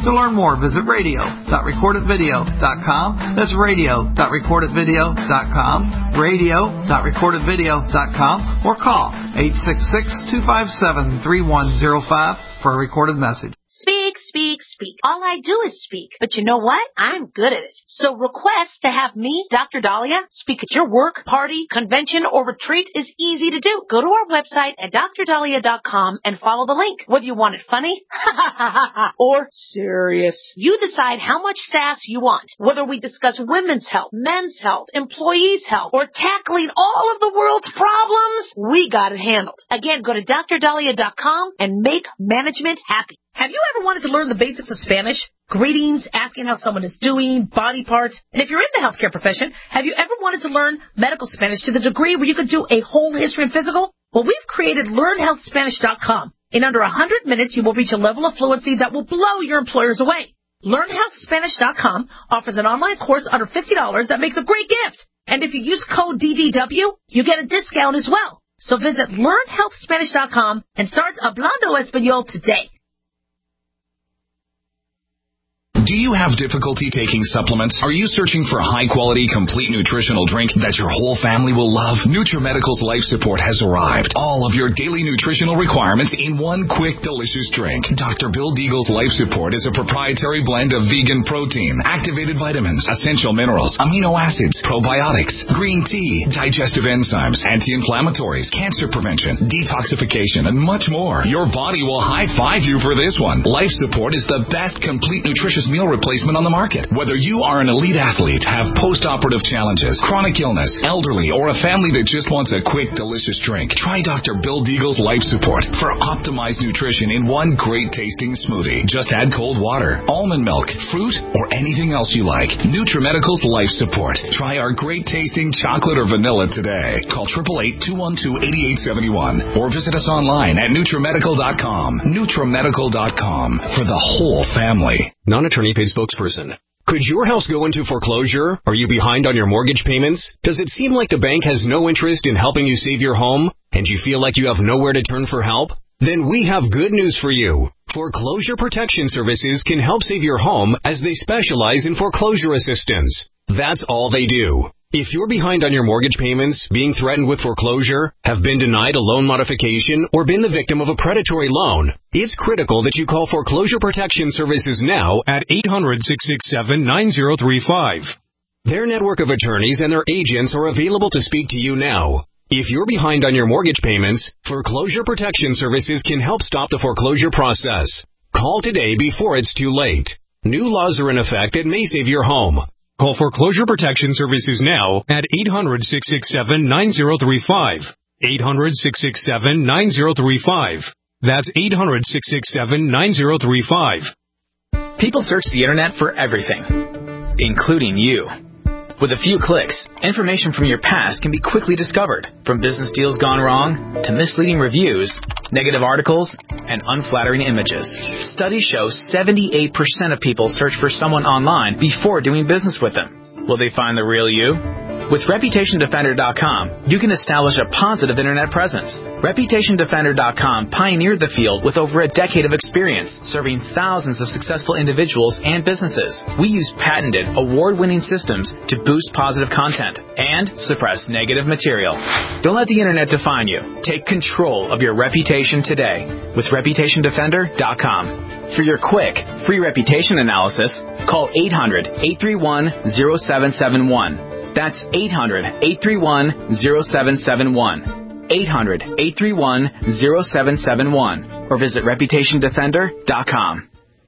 Speaker 19: To learn more, visit radio dot record it video dot com. That's radio dot record it video dot com, radio dot record it video dot com, or call eight six six, two five seven, three one zero five for a recorded message.
Speaker 4: Speak, speak, speak. All I do is speak. But you know what? I'm good at it. So request to have me, Doctor Dahlia, speak at your work, party, convention, or retreat is easy to do. Go to our website at dr dahlia dot com and follow the link. Whether you want it funny or serious, you decide how much sass you want. Whether we discuss women's health, men's health, employees' health, or tackling all of the world's problems, we got it handled. Again, go to dr dahlia dot com and make management happy. Have you ever wanted to learn the basics of Spanish? Greetings, asking how someone is doing, body parts. And if you're in the healthcare profession, have you ever wanted to learn medical Spanish to the degree where you could do a whole history and physical? Well, we've created learn health spanish dot com. In under one hundred minutes, you will reach a level of fluency that will blow your employers away. learn health spanish dot com offers an online course under fifty dollars that makes a great gift. And if you use code D D W, you get a discount as well. So visit learn health spanish dot com and start Hablando Español today.
Speaker 2: Do you have difficulty taking supplements? Are you searching for a high-quality, complete nutritional drink that your whole family will love? NutriMedical's Life Support has arrived. All of your daily nutritional requirements in one quick, delicious drink. Doctor Bill Deagle's Life Support is a proprietary blend of vegan protein, activated vitamins, essential minerals, amino acids, probiotics, green tea, digestive enzymes, anti-inflammatories, cancer prevention, detoxification, and much more. Your body will high-five you for this one. Life Support is the best complete nutritious meal replacement on the market. Whether you are an elite athlete, have post-operative challenges, chronic illness, elderly, or a family that just wants a quick, delicious drink, try Doctor Bill Deagle's Life Support for optimized nutrition in one great-tasting smoothie. Just add cold water, almond milk, fruit, or anything else you like. NutriMedical's Life Support. Try our great-tasting chocolate or vanilla today. Call eight eight eight, two one two, eight eight seven one or visit us online at NutriMedical dot com. NutriMedical dot com for the whole family.
Speaker 10: Non-attorney paid spokesperson. Could your house go into foreclosure? Are you behind on your mortgage payments? Does it seem like the bank has no interest in helping you save your home, and you feel like you have nowhere to turn for help? Then we have good news for you. Foreclosure Protection Services can help save your home as they specialize in foreclosure assistance. That's all they do. If you're behind on your mortgage payments, being threatened with foreclosure, have been denied a loan modification, or been the victim of a predatory loan, it's critical that you call Foreclosure Protection Services now at eight hundred, six six seven, nine zero three five. Their network of attorneys and their agents are available to speak to you now. If you're behind on your mortgage payments, Foreclosure Protection Services can help stop the foreclosure process. Call today before it's too late. New laws are in effect that may save your home. Call Foreclosure Protection Services now at eight hundred, six six seven, nine zero three five. eight hundred, six six seven, nine zero three five. That's eight hundred, six six seven, nine zero three five.
Speaker 7: People search the internet for everything, including you. With a few clicks, information from your past can be quickly discovered, from business deals gone wrong to misleading reviews, negative articles, and unflattering images. Studies show seventy-eight percent of people search for someone online before doing business with them. Will they find the real you? With Reputation Defender dot com, you can establish a positive internet presence. Reputation Defender dot com pioneered the field with over a decade of experience, serving thousands of successful individuals and businesses. We use patented, award-winning systems to boost positive content and suppress negative material. Don't let the internet define you. Take control of your reputation today with Reputation Defender dot com. For your quick, free reputation analysis, call eight hundred, eight three one, zero seven seven one. That's eight hundred, eight three one, zero seven seven one. eight hundred, eight three one, zero seven seven one. Or visit Reputation Defender dot com.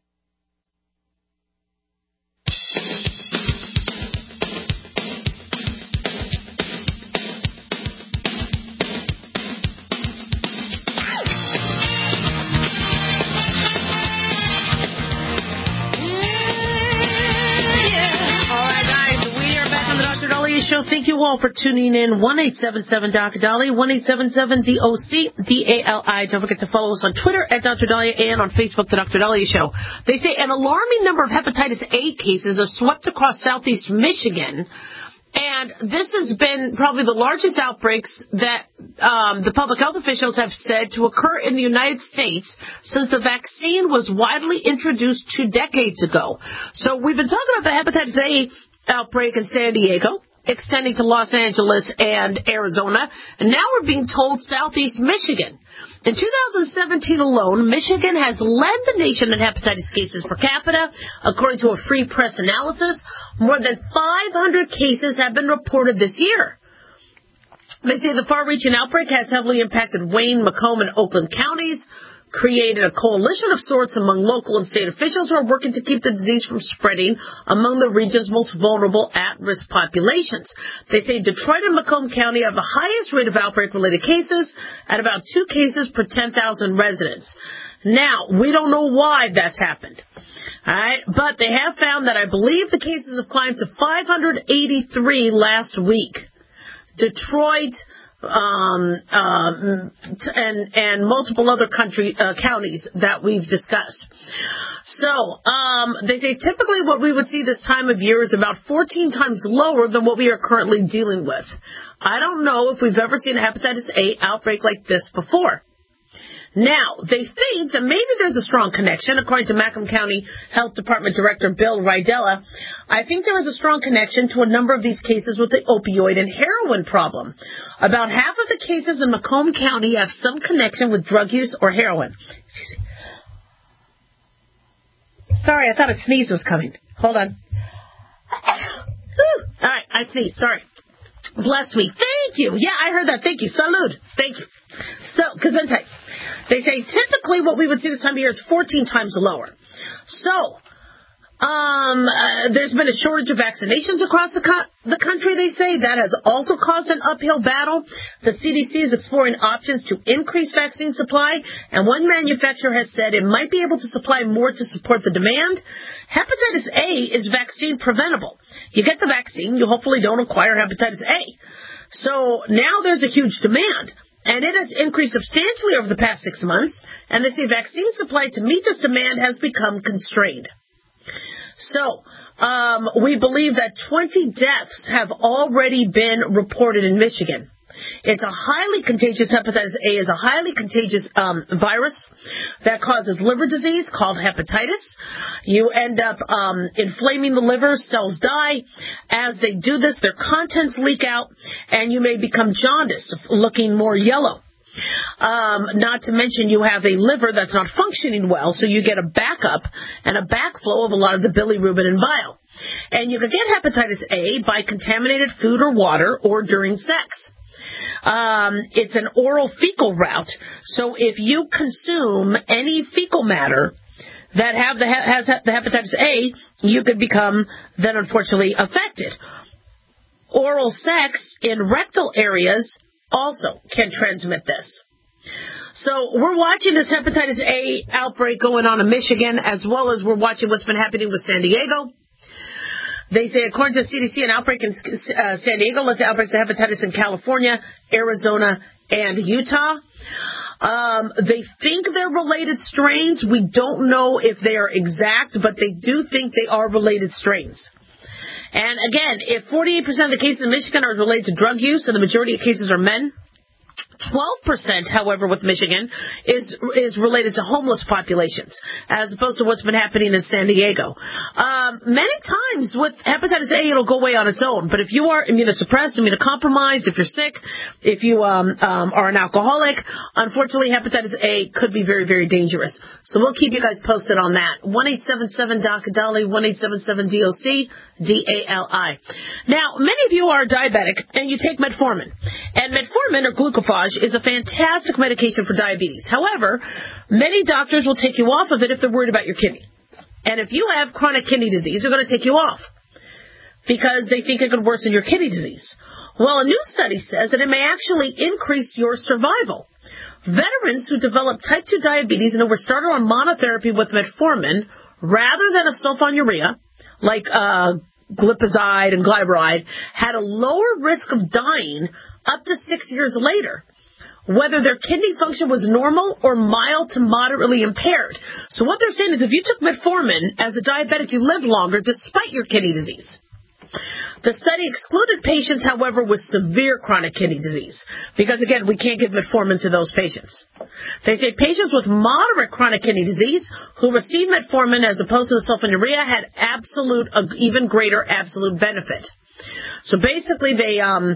Speaker 4: Show. Thank you all for tuning in. one eight seven seven D O C Dali, one eight seven seven D O C D A L I. Don't forget to follow us on Twitter at Doctor Dahlia and on Facebook, The Doctor Dahlia Show. They say an alarming number of hepatitis A cases have swept across southeast Michigan And this has been probably the largest outbreaks that um, the public health officials have said to occur in the United States since the vaccine was widely introduced two decades ago. So we've been talking about the hepatitis A outbreak in San Diego, extending to Los Angeles and Arizona, and now we're being told Southeast Michigan. In two thousand seventeen alone, Michigan has led the nation in hepatitis cases per capita. According to a Free Press analysis, more than five hundred cases have been reported this year. They say the far-reaching outbreak has heavily impacted Wayne, Macomb, and Oakland counties, created a coalition of sorts among local and state officials who are working to keep the disease from spreading among the region's most vulnerable at-risk populations. They say Detroit and Macomb County have the highest rate of outbreak-related cases at about two cases per ten thousand residents. Now, we don't know why that's happened. All right, but they have found that I believe the cases have climbed to five hundred eighty-three last week. Detroit, Um, um, and and multiple other country uh, counties that we've discussed. So um, they say typically what we would see this time of year is about fourteen times lower than what we are currently dealing with. I don't know if we've ever seen a hepatitis A outbreak like this before. Now, they think that maybe there's a strong connection, according to Macomb County Health Department Director Bill Rydella. I think there is a strong connection to a number of these cases with the opioid and heroin problem. About half of the cases in Macomb County have some connection with drug use or heroin. Excuse me. Sorry, I thought a sneeze was coming. Hold on. All right, I sneezed. Sorry. Bless me. Thank you. Yeah, I heard that. Thank you. Salud. Thank you. So, Gesundheit. They say typically what we would see this time of year is fourteen times lower. So, um, uh, there's been a shortage of vaccinations across the, co- the country, they say. That has also caused an uphill battle. The C D C is exploring options to increase vaccine supply, and one manufacturer has said it might be able to supply more to support the demand. Hepatitis A is vaccine preventable. You get the vaccine, you hopefully don't acquire hepatitis A. So now there's a huge demand. And it has increased substantially over the past six months, and they say vaccine supply to meet this demand has become constrained. So, um, we believe that twenty deaths have already been reported in Michigan. It's a highly contagious, hepatitis A is a highly contagious um, virus that causes liver disease called hepatitis. You end up um, inflaming the liver, cells die. As they do this, their contents leak out, and you may become jaundiced, looking more yellow. Um, not to mention you have a liver that's not functioning well, so you get a backup and a backflow of a lot of the bilirubin and bile. And you can get hepatitis A by contaminated food or water or during sex. Um, it's an oral fecal route, so if you consume any fecal matter that have the, has the hepatitis A, you could become then unfortunately affected. Oral sex in rectal areas also can transmit this. So we're watching this hepatitis A outbreak going on in Michigan, as well as we're watching what's been happening with San Diego. They say, according to the C D C, an outbreak in uh, San Diego led to outbreaks of hepatitis in California, Arizona, and Utah. Um, they think they're related strains. We don't know if they are exact, but they do think they are related strains. And again, if forty-eight percent of the cases in Michigan are related to drug use and the majority of cases are men, twelve percent, however, with Michigan is is related to homeless populations, as opposed to what's been happening in San Diego. Um, many times with hepatitis A, it'll go away on its own. But if you are immunosuppressed, immunocompromised, if you're sick, if you um, um, are an alcoholic, unfortunately, hepatitis A could be very, very dangerous. So we'll keep you guys posted on that. one eight seven seven D O C D A L I, one eight seven seven D O C D A L I. Now, many of you are diabetic and you take metformin. And metformin, or glucophage, is a fantastic medication for diabetes. However, many doctors will take you off of it if they're worried about your kidney. And if you have chronic kidney disease, they're going to take you off because they think it could worsen your kidney disease. Well, a new study says that it may actually increase your survival. Veterans who develop type two diabetes and who were started on monotherapy with metformin rather than a sulfonylurea, like uh, glipizide and glyburide, had a lower risk of dying up to six years later, whether their kidney function was normal or mild to moderately impaired. So what they're saying is if you took metformin as a diabetic, you lived longer despite your kidney disease. The study excluded patients, however, with severe chronic kidney disease, because, again, we can't give metformin to those patients. They say patients with moderate chronic kidney disease who received metformin as opposed to the sulfonylurea had absolute, uh, even greater absolute benefit. So basically, they um,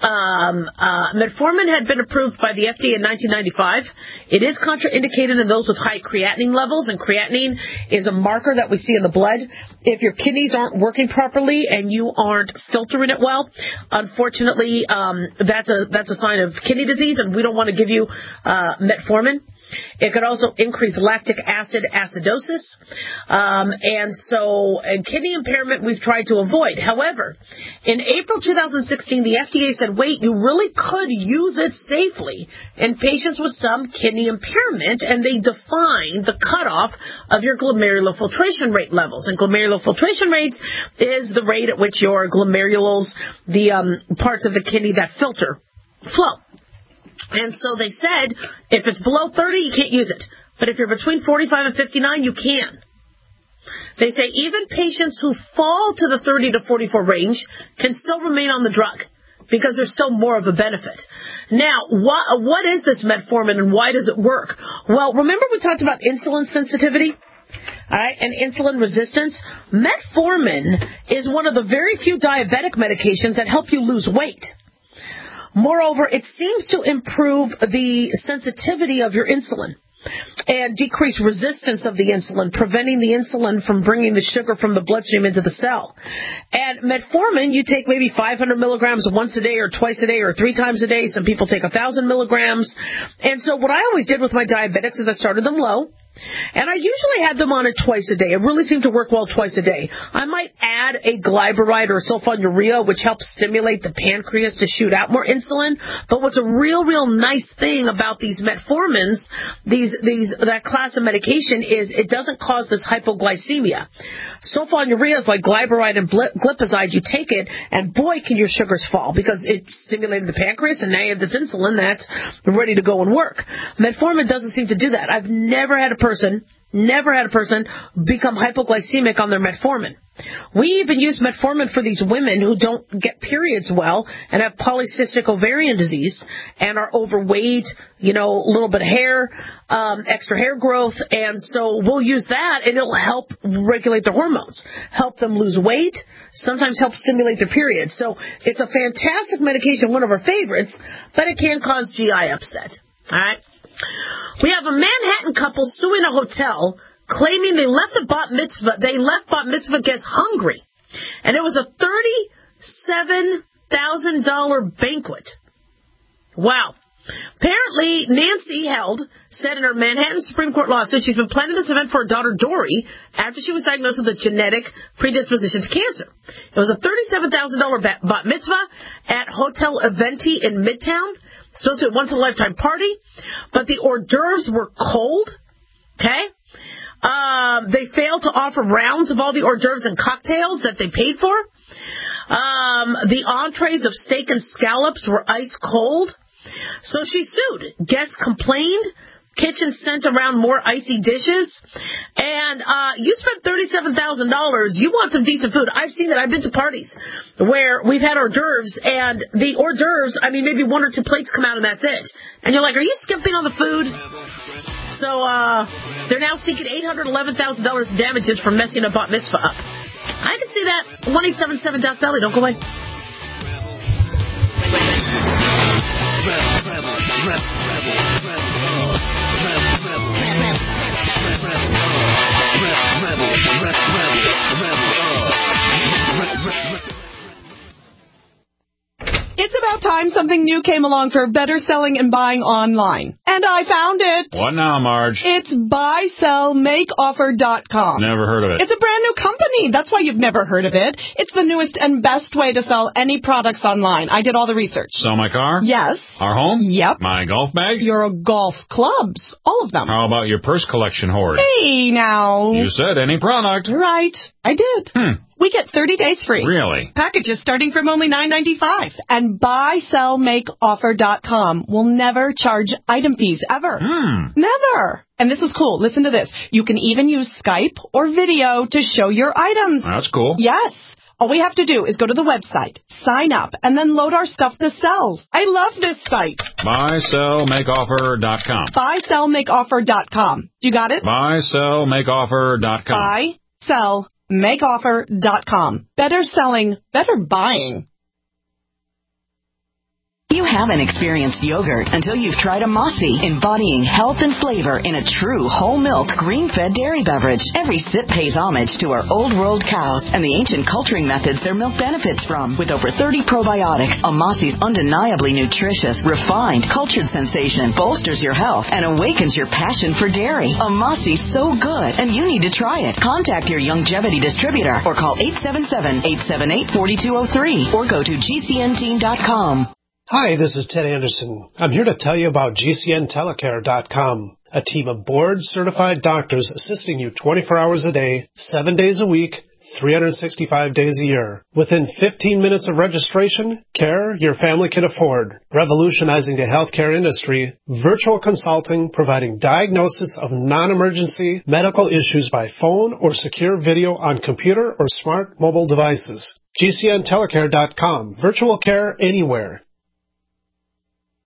Speaker 4: um, uh, metformin had been approved by the F D A in nineteen ninety-five. It is contraindicated in those with high creatinine levels, and creatinine is a marker that we see in the blood. If your kidneys aren't working properly and you aren't filtering it well, unfortunately, um, that's a that's a sign of kidney disease, and we don't want to give you uh, metformin. It could also increase lactic acid acidosis. Um, and so and kidney impairment we've tried to avoid. However, in April two thousand sixteen, the F D A said, wait, you really could use it safely in patients with some kidney impairment, and they defined the cutoff of your glomerular filtration rate levels. And glomerular filtration rates is the rate at which your glomerules, the um, parts of the kidney that filter, flow. And so they said, if it's below thirty, you can't use it. But if you're between forty-five and fifty-nine, you can. They say even patients who fall to the thirty to forty-four range can still remain on the drug because there's still more of a benefit. Now, what, what is this metformin and why does it work? Well, remember we talked about insulin sensitivity? All right, and insulin resistance. Metformin is one of the very few diabetic medications that help you lose weight. Moreover, it seems to improve the sensitivity of your insulin and decrease resistance of the insulin, preventing the insulin from bringing the sugar from the bloodstream into the cell. And metformin, you take maybe five hundred milligrams once a day or twice a day or three times a day. Some people take one thousand milligrams. And so what I always did with my diabetics is I started them low. And I usually had them on it twice a day. It really seemed to work well twice a day. I might add a glyburide or sulfonylurea, which helps stimulate the pancreas to shoot out more insulin. But what's a real, real nice thing about these metformins, these, these, that class of medication, is it doesn't cause this hypoglycemia. Sulfonylurea is like glyburide and glipizide. You take it, and boy, can your sugars fall because it stimulated the pancreas, and now you have this insulin that's ready to go and work. Metformin doesn't seem to do that. I've never had a person, never had a person become hypoglycemic on their metformin. We even use metformin for these women who don't get periods well and have polycystic ovarian disease and are overweight, you know, a little bit of hair, um, extra hair growth. And so we'll use that, and it'll help regulate their hormones, help them lose weight, sometimes help stimulate their periods. So it's a fantastic medication, one of our favorites, but it can cause G I upset. All right. We have a Manhattan couple suing a hotel, claiming they left the bat mitzvah, they left bat mitzvah guests hungry. And it was a thirty-seven thousand dollars banquet. Wow. Apparently, Nancy Held said in her Manhattan Supreme Court lawsuit she's been planning this event for her daughter Dory after she was diagnosed with a genetic predisposition to cancer. It was a thirty-seven thousand dollars bat mitzvah at Hotel Eventi in Midtown. Supposed to be a once-in-a-lifetime party, but the hors d'oeuvres were cold, okay? Um, they failed to offer rounds of all the hors d'oeuvres and cocktails that they paid for. Um, the entrees of steak and scallops were ice cold. So she sued. Guests complained. Kitchen sent around more icy dishes. And uh, you spent thirty-seven thousand dollars. You want some decent food. I've seen that. I've been to parties where we've had hors d'oeuvres, and the hors d'oeuvres, I mean, maybe one or two plates come out, and that's it. And you're like, are you skimping on the food? So uh, they're now seeking eight hundred eleven thousand dollars in damages for messing a bat mitzvah up. I can see that. one eight seven seven Doc Dolly. Don't go away.
Speaker 20: It's about time something new came along for better selling and buying online. And I found it.
Speaker 21: What now, Marge?
Speaker 20: It's buy sell make offer dot com.
Speaker 21: Never heard of it.
Speaker 20: It's a brand new company. That's why you've never heard of it. It's the newest and best way to sell any products online. I did all the research.
Speaker 21: Sell my car?
Speaker 20: Yes.
Speaker 21: Our home?
Speaker 20: Yep.
Speaker 21: My golf bag?
Speaker 20: Your golf clubs. All of them.
Speaker 21: How about your purse collection hoard?
Speaker 20: Hey, now.
Speaker 21: You said any product.
Speaker 20: Right. I did.
Speaker 21: Hmm.
Speaker 20: We get thirty days free.
Speaker 21: Really?
Speaker 20: Packages starting from only nine ninety-five. And buy sell make offer dot com will never charge item fees ever.
Speaker 21: Hmm.
Speaker 20: Never. And this is cool. Listen to this. You can even use Skype or video to show your items.
Speaker 21: That's cool.
Speaker 20: Yes. All we have to do is go to the website, sign up, and then load our stuff to sell. I love this site.
Speaker 21: buy sell make offer dot com.
Speaker 20: buy sell make offer dot com. You got it?
Speaker 21: buy sell make offer dot com.
Speaker 20: buy sell make offer dot com. Better selling, better buying.
Speaker 1: You haven't experienced yogurt until you've tried a Mossy, embodying health and flavor in a true whole milk, green-fed dairy beverage. Every sip pays homage to our old world cows and the ancient culturing methods their milk benefits from. With over thirty probiotics, a Mossy's undeniably nutritious, refined, cultured sensation bolsters your health and awakens your passion for dairy. A Mossy's so good, and you need to try it. Contact your Youngevity distributor or call eight seven seven, eight seven eight, four two zero three or go to G C N team dot com.
Speaker 11: Hi, this is Ted Anderson. I'm here to tell you about G C N telecare dot com, a team of board-certified doctors assisting you twenty-four hours a day, seven days a week, three hundred sixty-five days a year. Within fifteen minutes of registration, care your family can afford. Revolutionizing the healthcare industry, virtual consulting providing diagnosis of non-emergency medical issues by phone or secure video on computer or smart mobile devices. G C N telecare dot com. Virtual care anywhere.